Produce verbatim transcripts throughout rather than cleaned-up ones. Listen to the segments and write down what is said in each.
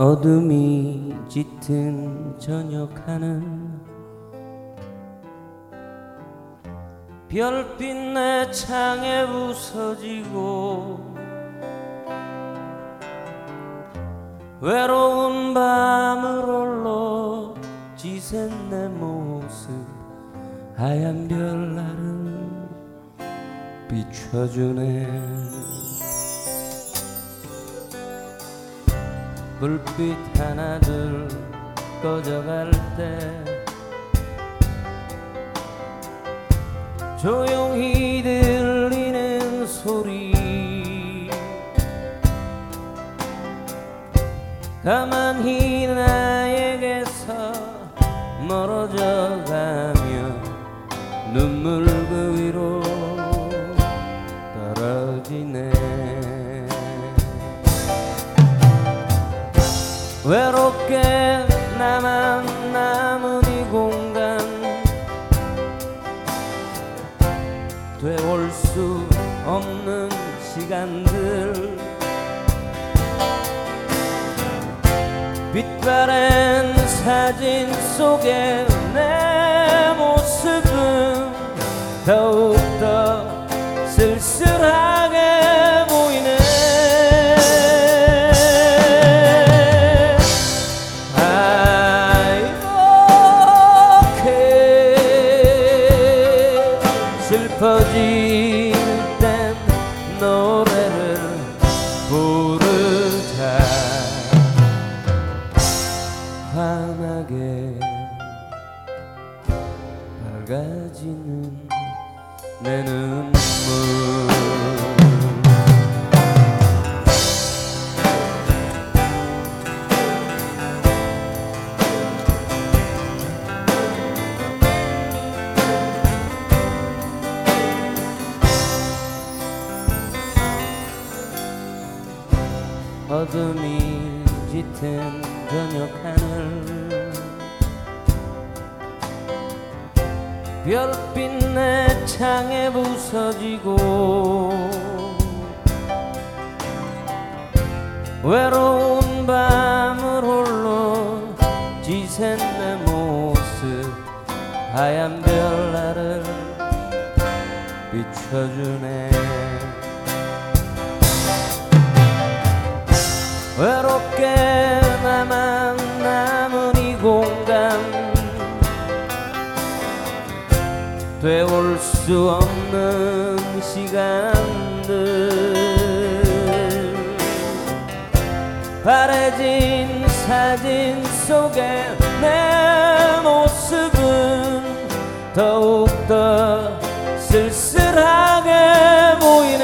어둠이 짙은 저녁 하늘 별빛 내 창에 부서지고 외로운 밤을 홀로 지샌 내 모습 하얀 별날은 비춰주네. 불빛 하나둘 꺼져갈 때 조용히 들리는 소리 가만히 나에게서 멀어져 가며 눈물 그 위로 떨어지네. 외롭게 나만 남은 이 공간 되올 수 없는 시간들 빛바랜 사진 속에 내 모습은 더욱더 쓸쓸하게 보이네. 슬퍼질 땐 노래를 부르자. 환하게 밝아지는 내 눈물. 어둠이 짙은 저녁 하늘 별빛 내 창에 부서지고 외로운 밤을 홀로 지샌 내 모습 하얀 별날을 비춰주네. 외롭게 나만 남은 이 공간 되올 수 없는 시간들 바래진 사진 속에 내 모습은 더욱더 쓸쓸하게 보이네.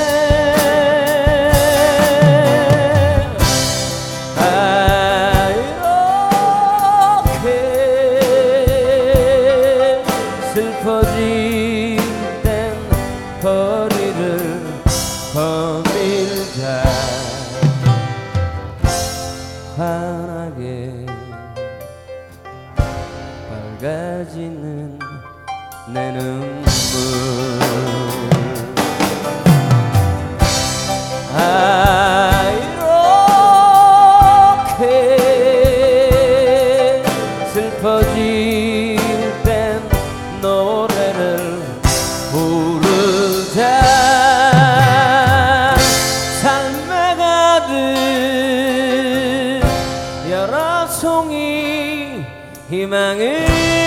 슬퍼질 땐 거리를 거닐자. 환하게 밝아지는 내 눈물. 아 이렇게 슬퍼질 땐 노래를 부르자. 삶에 가득 여러 송이 희망을